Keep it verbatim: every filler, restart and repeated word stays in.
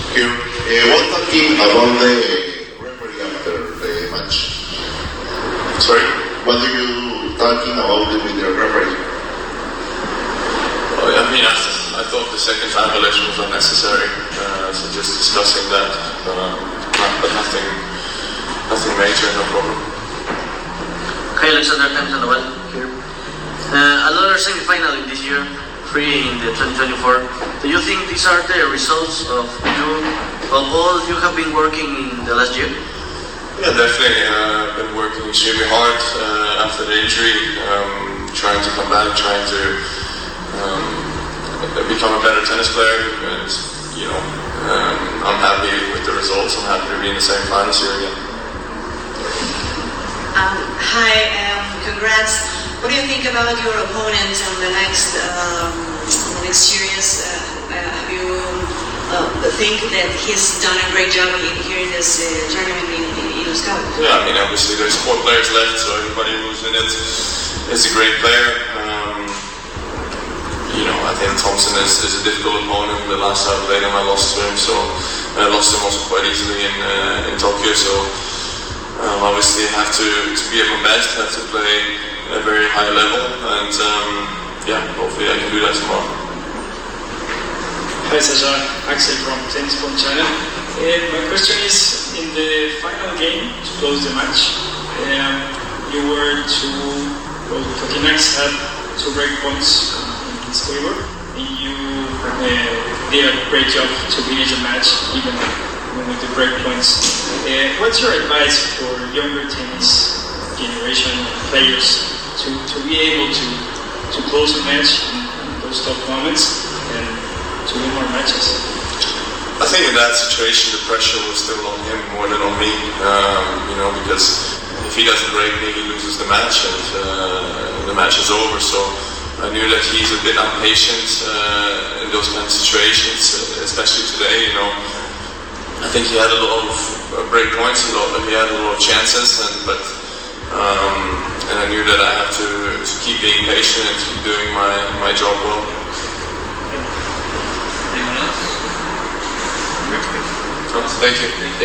Here, uh, what talking about the referee after the match? Sorry, what are you talking about with the referee? Well, I mean, I, I thought the second time election was unnecessary, uh, so just discussing that, um, but nothing, nothing major, no problem. Hi, Alexander Times and Noel here. Uh, another semi-final in this year, free in the twenty twenty-four. Do you think these are the results of you, of all you have been working in the last year? Yeah, definitely. Uh, I've been working extremely hard uh, after the injury, um, trying to come back, trying to um, become a better tennis player. And, you know, um, I'm happy with the results. I'm happy to be in the semi-finals here again. Um, hi, um, congrats. What do you think about your opponent on the next um, the next series? Uh, uh, have you uh, think that he's done a great job in, here in this uh, tournament in, in, in Euskal? Yeah, I mean, obviously there's four players left, so everybody who's in it is a great player. Um, you know, I think Thompson is, is a difficult opponent. The last time I played him, I lost to him, so I lost him also quite easily in uh, in Tokyo. So um, obviously I have to, to be at my best, have to play at a very high level, and um, yeah, hopefully I can do that tomorrow. Hi Sasha, Axel from Tennis Point Channel. Uh, my question is, in the final game to close the match, um, you were to, well, Kokinax had two break points in his favor, and you uh, did a great job to finish the match, even, even with the break points. Uh, what's your advice for younger tennis generation players to, to be able to, to close a match in, in those tough moments and to win more matches? I think in that situation the pressure was still on him more than on me, um, you know, because if he doesn't break me, he loses the match, and uh, the match is over. So I knew that he's a bit impatient uh, in those kind of situations, especially today, you know. I think he had a lot of break points, a lot, he had a lot of chances, and, but um, and I knew that I had to, to keep being patient and keep doing my, my job well. Anyone else? Thank you.